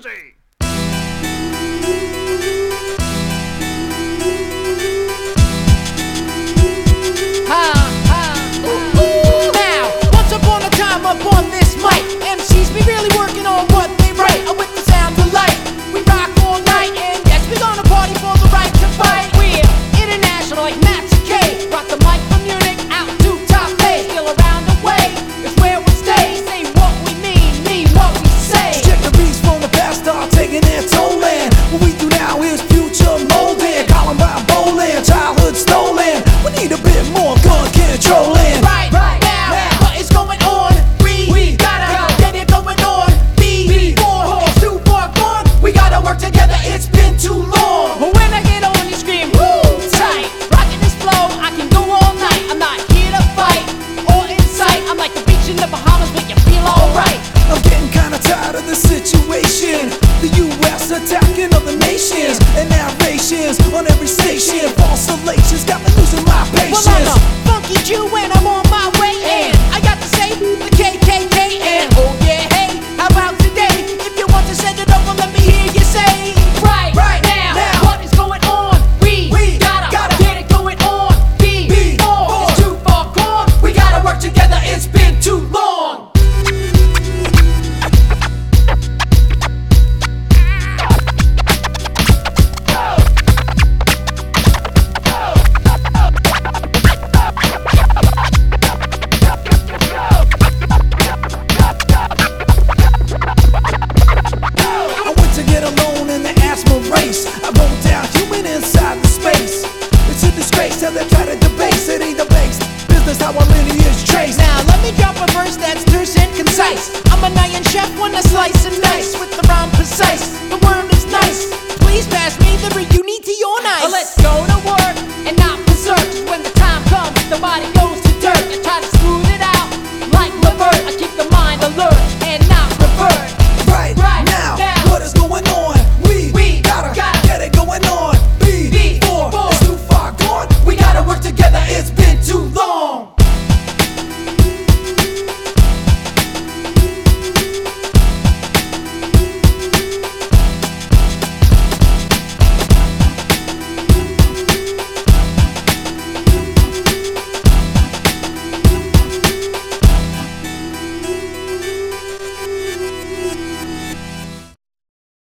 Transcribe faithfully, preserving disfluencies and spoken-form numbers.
Jersey. Ha, ha, ooh, ooh. Now, once upon a time up on this mic, M Cs be really working on what they write. Uh, with the sound of light, we rock all night, and yes, we gonna party for the right to fight. We're international like Matt K. Rock the mic from Munich out to top A. Still around the way, it's where we stay. Say what we mean, mean what we say. Check the beats from the past, start taking their toll, and what we do now is future molding. Columbine bowling, childhood stolen. We need a bit more gun controlling. Right, right now, now, what is going on? We, we gotta go. Get it going on. Before it's too far gone, we gotta work together. It's been too long. But when I get on, you scream, woo, tight. Rocking this flow, I can go all night. I'm not here to fight or incite. I'm like the beach in the Bahamas, make you feel alright. I'm getting kinda tired of the situation. The U S attacking other nations, and narrations on every station. False salacious got me losing my patience. Well, I'm a funky Jew and I'm on my way in. I got to say the K K K and oh yeah, hey, how about today? If you want to send it over, let me hear you say. Right, right now, now. what is going on? We, We gotta, gotta get it going on. Before Before it's too far gone, we gotta work together. It's been too long. I went to get alone in the asthma race. I rolled down human inside the space. It's a disgrace how they try to debase. It ain't the base business how our lineage trace. Now let me drop a verse that's terse and concise. I'm an iron chef when I slice and dice with the rhyme precise. The word is nice. Please pass me the reunity on ice. Let's go to war.